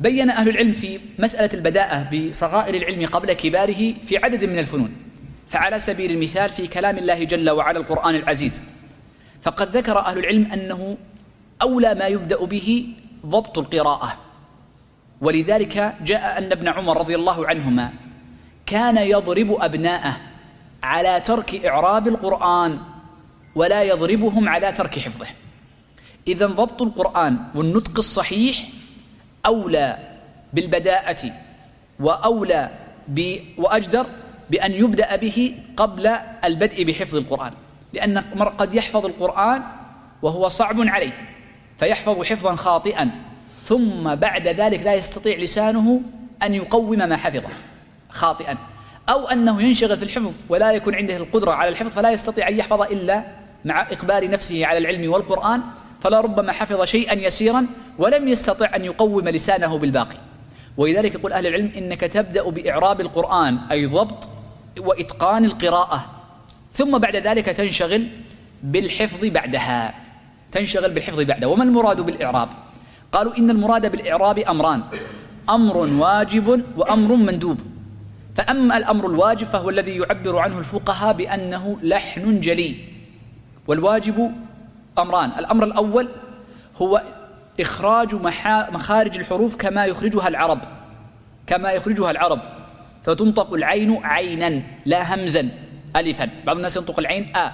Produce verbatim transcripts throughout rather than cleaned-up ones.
بين أهل العلم في مسألة البداءة بصغائر العلم قبل كباره في عدد من الفنون. فعلى سبيل المثال في كلام الله جل وعلا القرآن العزيز، فقد ذكر أهل العلم أنه أولى ما يبدأ به ضبط القراءة، ولذلك جاء أن ابن عمر رضي الله عنهما كان يضرب أبناءه على ترك إعراب القرآن ولا يضربهم على ترك حفظه. إذن ضبط القرآن والنطق الصحيح أولى بالبداءة وأولى وأجدر بأن يبدأ به قبل البدء بحفظ القرآن، لأن قد يحفظ القرآن وهو صعب عليه فيحفظ حفظا خاطئا، ثم بعد ذلك لا يستطيع لسانه أن يقوم ما حفظه خاطئا، أو أنه ينشغل في الحفظ ولا يكون عنده القدرة على الحفظ فلا يستطيع أن يحفظ إلا مع إقبال نفسه على العلم والقرآن، فلا ربما حفظ شيئا يسيرا ولم يستطع أن يقوم لسانه بالباقي. ولذلك يقول أهل العلم إنك تبدأ بإعراب القرآن أي ضبط وإتقان القراءة، ثم بعد ذلك تنشغل بالحفظ بعدها تنشغل بالحفظ بعدها. وما المراد بالإعراب؟ قالوا إن المراد بالإعراب أمران: أمر واجب وأمر مندوب. فأما الأمر الواجب فهو الذي يعبر عنه الفقهاء بأنه لحن جلي، والواجب أمران: الأمر الأول هو إخراج مخارج الحروف كما يخرجها العرب كما يخرجها العرب فتنطق العين عينا لا همزا ألفا، بعض الناس ينطق العين آ،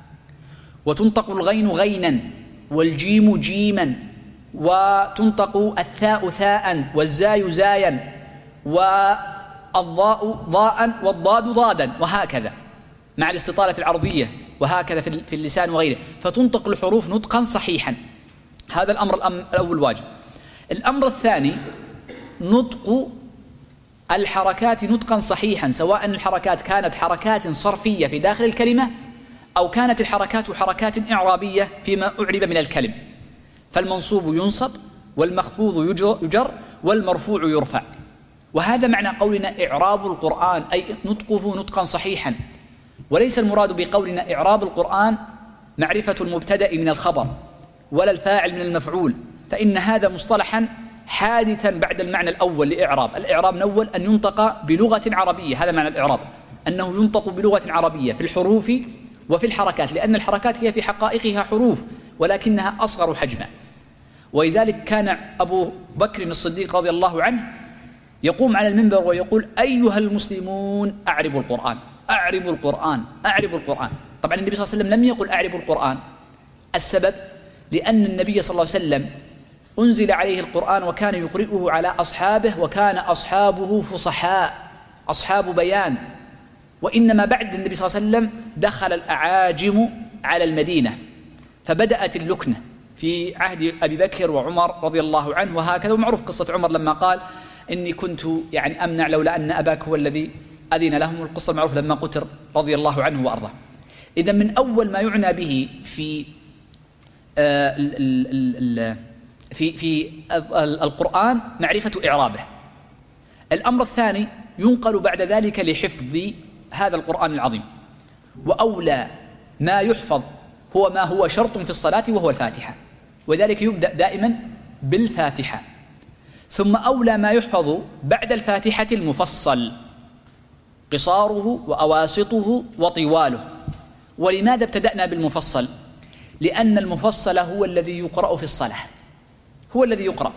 وتنطق الغين غينا والجيم جيما، وتنطق الثاء ثاء والزاي زايا والضاء ضاء والضاد ضادا، وهكذا مع الاستطالة العرضية، وهكذا في اللسان وغيره، فتنطق الحروف نطقا صحيحا. هذا الأمر الأول واجب. الأمر الثاني نطق الحركات نطقا صحيحا، سواء الحركات كانت حركات صرفية في داخل الكلمة أو كانت الحركات حركات إعرابية فيما أعرب من الكلم. فالمنصوب ينصب والمخفوض يجر والمرفوع يرفع. وهذا معنى قولنا إعراب القرآن، أي نطقه نطقا صحيحا. وليس المراد بقولنا إعراب القرآن معرفة المبتدأ من الخبر ولا الفاعل من المفعول، فإن هذا مصطلحا حادثا بعد المعنى الأول لإعراب. الإعراب الأول أن ينطق بلغة عربية، هذا معنى الإعراب، أنه ينطق بلغة عربية في الحروف وفي الحركات، لأن الحركات هي في حقائقها حروف ولكنها أصغر حجما. ولذلك كان أبو بكر الصديق رضي الله عنه يقوم على المنبر ويقول: أيها المسلمون أعربوا القرآن أعربوا القرآن أعربوا القرآن. طبعا النبي صلى الله عليه وسلم لم يقل أعربوا القرآن. السبب لأن النبي صلى الله عليه وسلم أنزل عليه القرآن وكان يقرئه على أصحابه، وكان أصحابه فصحاء أصحاب بيان. وإنما بعد النبي صلى الله عليه وسلم دخل الأعاجم على المدينة، فبدأت اللكنة في عهد أبي بكر وعمر رضي الله عنه وهكذا. ومعروف قصة عمر لما قال: إني كنت يعني أمنع لولا أن أباك هو الذي أذن لهم، القصة المعروفة لما قتل رضي الله عنه وأرضاه. إذن من أول ما يعنى به في آه ال ال ال في في القرآن معرفة إعرابه. الأمر الثاني ينقل بعد ذلك لحفظ هذا القرآن العظيم، وأولى ما يحفظ هو ما هو شرط في الصلاة وهو الفاتحة، وذلك يبدأ دائما بالفاتحة. ثم أولى ما يحفظ بعد الفاتحة المفصل، قصاره وأواسطه وطواله. ولماذا ابتدأنا بالمفصل؟ لأن المفصل هو الذي يقرأ في الصلاة، هو الذي يقرأ.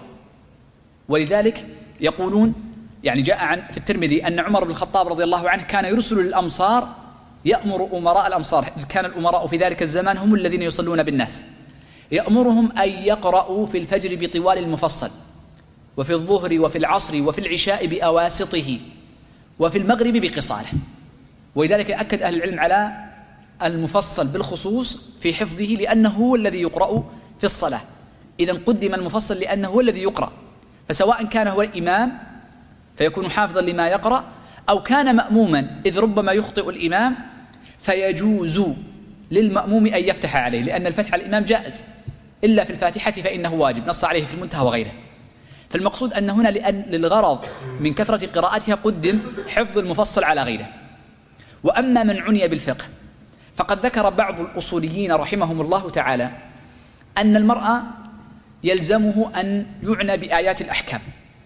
ولذلك يقولون، يعني جاء عن في الترمذي أن عمر بن الخطاب رضي الله عنه كان يرسل للأمصار يأمر أمراء الأمصار، كان الأمراء في ذلك الزمان هم الذين يصلون بالناس، يأمرهم أن يقرأوا في الفجر بطوال المفصل، وفي الظهر وفي العصر وفي العشاء بأواسطه، وفي المغرب بقصاره. ولذلك أكد أهل العلم على المفصل بالخصوص في حفظه، لأنه هو الذي يقرأ في الصلاة. إذن قدم المفصل لأنه هو الذي يقرأ، فسواء كان هو الإمام فيكون حافظا لما يقرأ، أو كان مأموما إذ ربما يخطئ الإمام فيجوز للمأموم أن يفتح عليه، لأن الفتح على الإمام جائز، إلا في الفاتحة فإنه واجب، نص عليه في المنتهى وغيره. فالمقصود أن هنا لأن للغرض من كثرة قراءتها قدم حفظ المفصل على غيره. وأما من عني بالفقه فقد ذكر بعض الأصوليين رحمهم الله تعالى أن المرأة يلزمه أن يعنى بآيات الأحكام،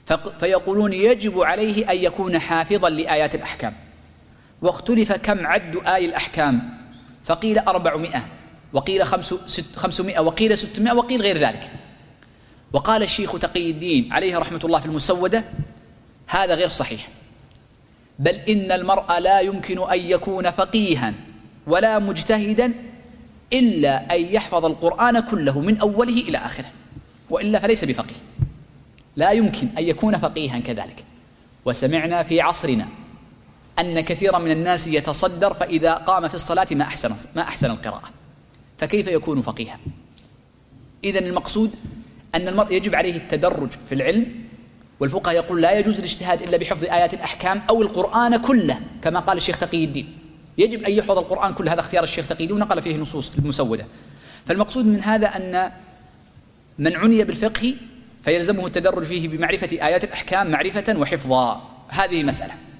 فيقولون يجب عليه أن يكون حافظا لآيات الأحكام. واختلف كم عد آي الأحكام، فقيل أربعمائة، وقيل خمسمائة، وقيل ستمائة، وقيل غير ذلك. وقال الشيخ تقي الدين عليه رحمة الله في المسودة: هذا غير صحيح، بل إن المرء لا يمكن أن يكون فقيها ولا مجتهدا إلا أن يحفظ القرآن كله من أوله إلى آخره، وإلا فليس بفقيه. لا يمكن أن يكون فقيها كذلك. وسمعنا في عصرنا أن كثيرا من الناس يتصدر فإذا قام في الصلاة ما أحسن, ما أحسن القراءة، فكيف يكون فقيها؟ إذن المقصود أن المرء يجب عليه التدرج في العلم، والفقهاء يقول لا يجوز الاجتهاد إلا بحفظ آيات الأحكام أو القرآن كله، كما قال الشيخ تقي الدين، يجب أن يحفظ القرآن كله. هذا اختيار الشيخ تقي الدين ونقل فيه نصوص في المسودة. فالمقصود من هذا أن من عني بالفقه فيلزمه التدرج فيه بمعرفة آيات الأحكام معرفة وحفظا. هذه مسألة.